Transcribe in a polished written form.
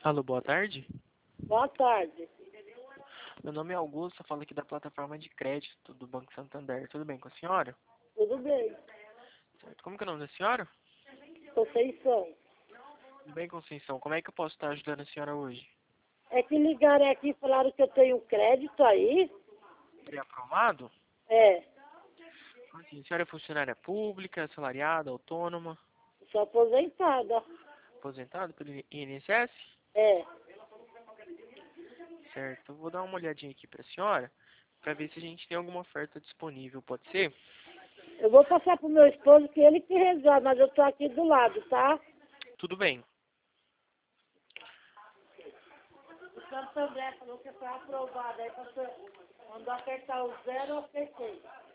Alô, boa tarde. Boa tarde. Meu nome é Augusto, eu falo aqui da plataforma de crédito do Banco Santander. Tudo bem com a senhora? Tudo bem? Certo. Como que é o nome da senhora? Conceição. Tudo bem, Conceição. Como é que eu posso estar ajudando a senhora hoje? É que ligaram aqui e falaram que eu tenho crédito aí. Foi aprovado? É, Assim, a senhora é funcionária pública, assalariada, autônoma, sou aposentada. aposentada pelo INSS? É, Certo. Eu vou dar uma olhadinha aqui para a senhora, para ver se a gente tem alguma oferta disponível. Pode ser? eu vou passar pro meu esposo que ele que resolve, mas eu tô aqui do lado, tá? Tudo bem. O Santo André falou que foi aprovado, aí mandou apertar o 0, eu apertei.